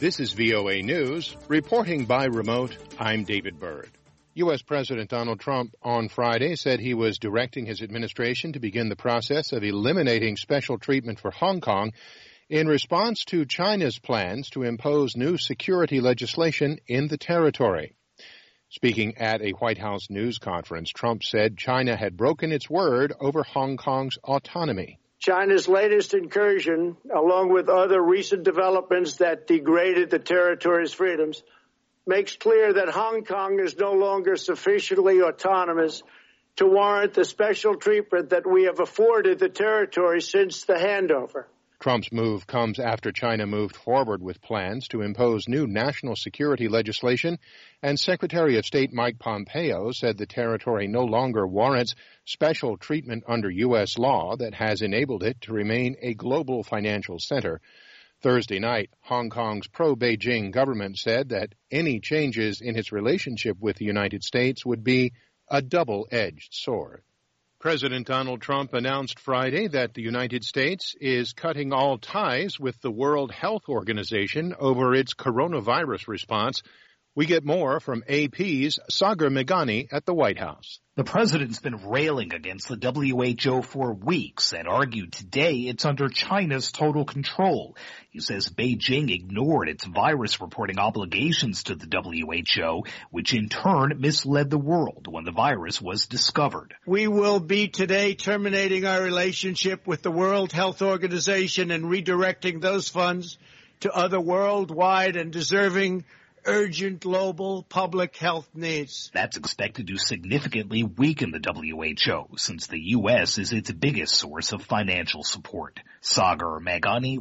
This is VOA News. Reporting by remote, I'm David Byrd. U.S. President Donald Trump on Friday said he was directing his administration to begin the process of eliminating special treatment for Hong Kong in response to China's plans to impose new security legislation in the territory. Speaking at a White House news conference, Trump said China had broken its word over Hong Kong's autonomy. China's latest incursion, along with other recent developments that degraded the territory's freedoms, makes clear that Hong Kong is no longer sufficiently autonomous to warrant the special treatment that we have afforded the territory since the handover. Trump's move comes after China moved forward with plans to impose new national security legislation, and Secretary of State Mike Pompeo said the territory no longer warrants special treatment under U.S. law that has enabled it to remain a global financial center. Thursday night, Hong Kong's pro-Beijing government said that any changes in its relationship with the United States would be a double-edged sword. President Donald Trump announced Friday that the United States is cutting all ties with the World Health Organization over its coronavirus response. We get more from AP's Sagar Meghani at the White House. The president's been railing against the WHO for weeks and argued today it's under China's total control. He says Beijing ignored its virus reporting obligations to the WHO, which in turn misled the world when the virus was discovered. We will be today terminating our relationship with the World Health Organization and redirecting those funds to other worldwide and deserving urgent global public health needs. That's expected to significantly weaken the WHO, since the U.S. is its biggest source of financial support. Sagar Meghani,